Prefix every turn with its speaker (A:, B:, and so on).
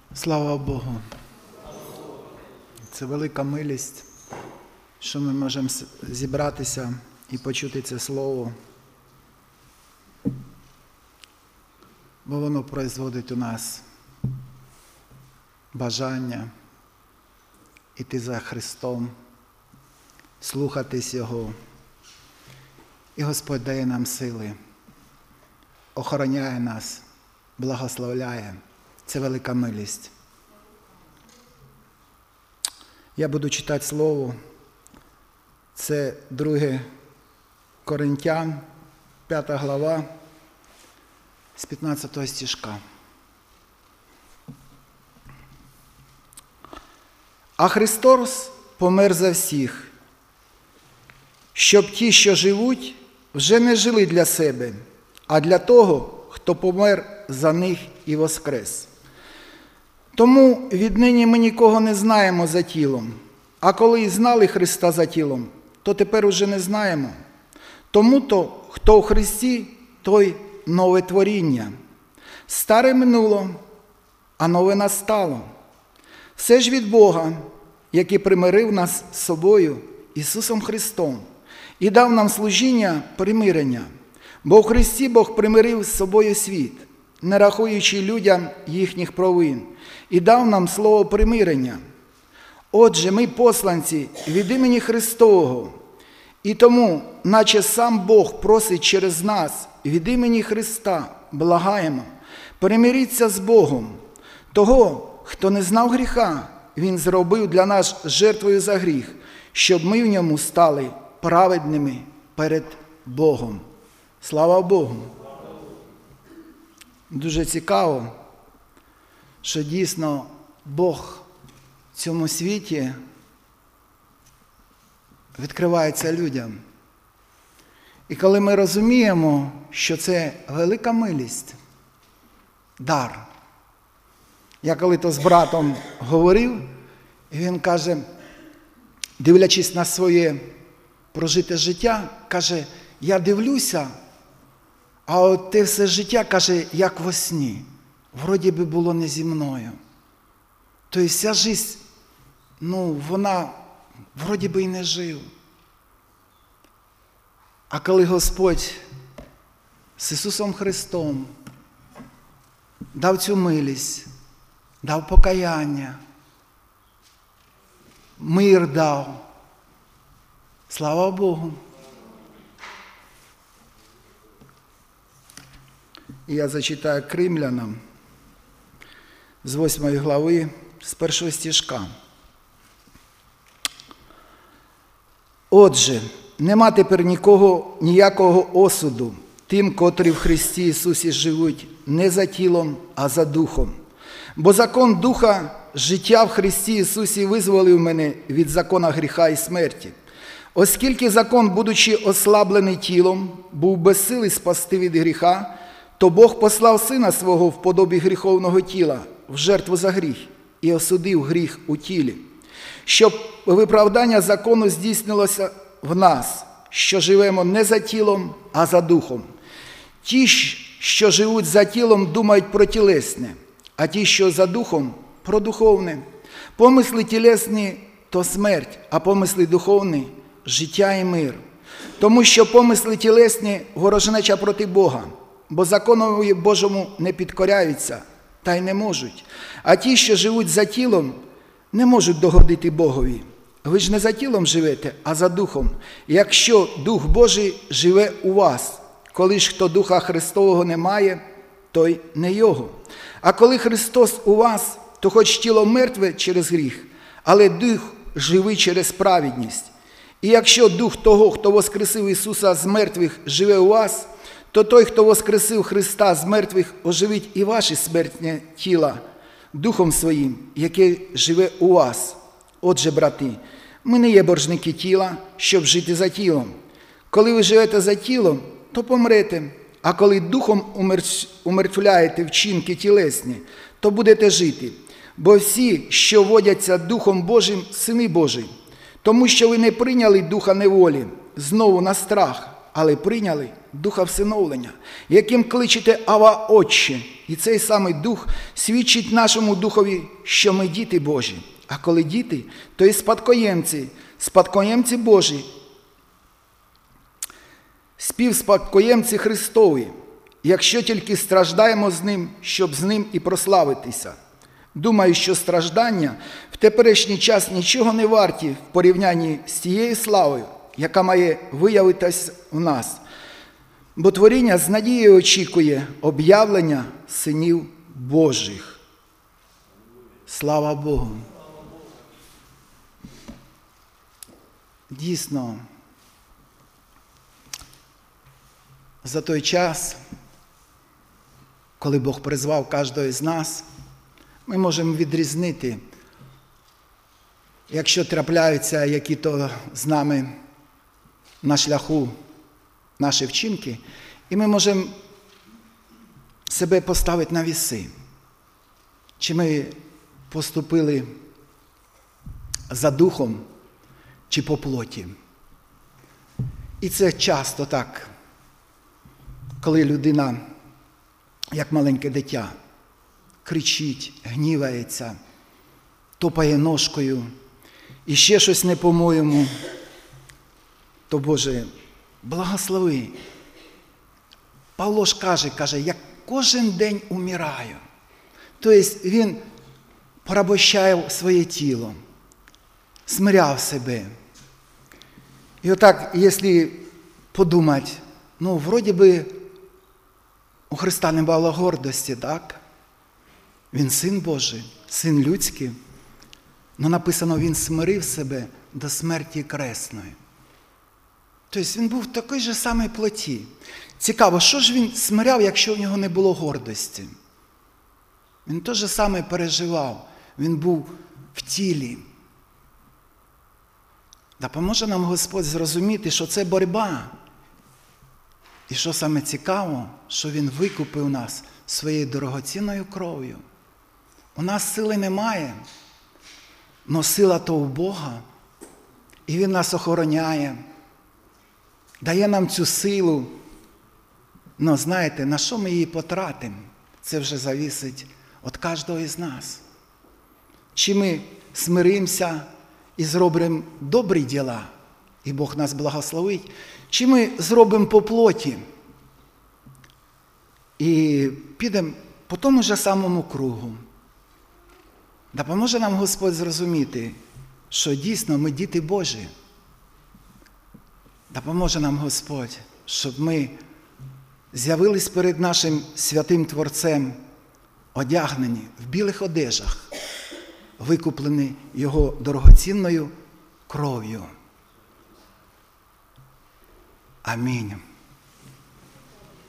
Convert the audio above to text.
A: Слава Богу! Це велика милість, що ми можемо зібратися і почути це слово, бо воно производить у нас бажання іти за Христом, слухатись Його. І Господь дає нам сили, охороняє нас, благословляє. Це велика милість. Я буду читати слово. Це 2 Коринтян, 5 глава, з 15 стишка. А Христос помер за всіх, щоб ті, що живуть, вже не жили для себе, а для того, хто помер за них і воскрес. Тому віднині ми нікого не знаємо за тілом, а коли і знали Христа за тілом, то тепер уже не знаємо. Тому-то, хто у Христі, той нове творіння. Старе минуло, а нове настало. Все ж від Бога, який примирив нас з собою, Ісусом Христом, і дав нам служіння примирення. Бо у Христі Бог примирив з собою світ, не рахуючи людям їхніх провин, і дав нам слово примирення. Отже, ми посланці від імені Христового, і тому, наче сам Бог просить через нас від імені Христа, благаємо, примиріться з Богом. Того, хто не знав гріха, Він зробив для нас жертвою за гріх, щоб ми в ньому стали праведними перед Богом. Слава Богу! Дуже цікаво, що дійсно Бог в цьому світі відкривається людям. І коли ми розуміємо, що це велика милість, дар. Я коли-то з братом говорив, і він каже, дивлячись на своє прожите життя, каже, я дивлюся, а от те все життя, каже, як во сні. Вроді би було не зі мною. Тобто вся життя, вона вроді би і не жив. А коли Господь з Ісусом Христом дав цю милість, дав покаяння, мир дав, слава Богу. І я зачитаю Римлянам з 8 глави, з 1 стишка. Отже, нема тепер ніякого осуду тим, котрі в Христі Ісусі живуть не за тілом, а за духом. Бо закон Духа життя в Христі Ісусі визволив мене від закона гріха і смерті. Оскільки закон, будучи ослаблений тілом, був безсилий спасти від гріха, то Бог послав Сина Свого в подобі гріховного тіла, в жертву за гріх, і осудив гріх у тілі, щоб виправдання закону здійснилося в нас, що живемо не за тілом, а за духом. Ті, що живуть за тілом, думають про тілесне, а ті, що за духом, про духовне. Помисли тілесні – то смерть, а помисли духовні – життя і мир. Тому що помисли тілесні – ворожнеча проти Бога, бо законові Божому не підкоряються, та й не можуть. А ті, що живуть за тілом, не можуть догодити Богові. Ви ж не за тілом живете, а за духом. Якщо Дух Божий живе у вас, коли ж хто Духа Христового не має, той не Його. А коли Христос у вас, то хоч тіло мертве через гріх, але Дух живий через праведність. І якщо Дух того, хто воскресив Ісуса з мертвих, живе у вас, то той, хто воскресив Христа з мертвих, оживить і ваші смертні тіла Духом Своїм, який живе у вас. Отже, брати, ми не є боржники тіла, щоб жити за тілом. Коли ви живете за тілом, то помрете, а коли Духом умертвляєте вчинки тілесні, то будете жити. Бо всі, що водяться Духом Божим, сини Божі, тому що ви не прийняли духа неволі, знову на страх, але прийняли Духа всиновлення, яким кличете Ава Отче. І цей самий Дух свідчить нашому Духові, що ми діти Божі. А коли діти, то і спадкоємці Божі, співспадкоємці Христові, якщо тільки страждаємо з Ним, щоб з Ним і прославитися. Думаю, що страждання в теперішній час нічого не варті в порівнянні з тією славою, яка має виявитись у нас. Бо творіння з надією очікує об'явлення синів Божих. Слава Богу! Дійсно, за той час, коли Бог призвав кожного з нас, ми можемо відрізнити, якщо трапляються які-то з нами на шляху наші вчинки, і ми можемо себе поставити на віси. Чи ми поступили за духом, чи по плоті. І це часто так, коли людина, як маленьке дитя, кричить, гнівається, топає ножкою, і ще щось не по-моєму, то, Боже, благослови. Павло ж каже, я кожен день умираю. Тобто він порабощав своє тіло, смиряв себе. І отак, якщо подумати, вроді би, у Христа не було гордості, так? Він син Божий, син людський. Но написано, він смирив себе до смерті кресної. Тобто він був в такій же самій плоті. Цікаво, що ж він смиряв, якщо в нього не було гордості? Він те ж саме переживав. Він був в тілі. Допоможе нам Господь зрозуміти, що це боротьба. І що саме цікаво, що Він викупив нас своєю дорогоцінною кров'ю. У нас сили немає, але сила то у Бога. І Він нас охороняє, дає нам цю силу. Но знаєте, на що ми її потратимо? Це вже залежить від кожного із нас. Чи ми смиримося і зробимо добрі діла, і Бог нас благословить, чи ми зробимо по плоті і підемо по тому ж самому кругу. Допоможе нам Господь зрозуміти, що дійсно ми діти Божі. Допоможе нам Господь, щоб ми з'явились перед нашим святим Творцем, одягнені в білих одежах, викуплені Його дорогоцінною кров'ю. Амінь.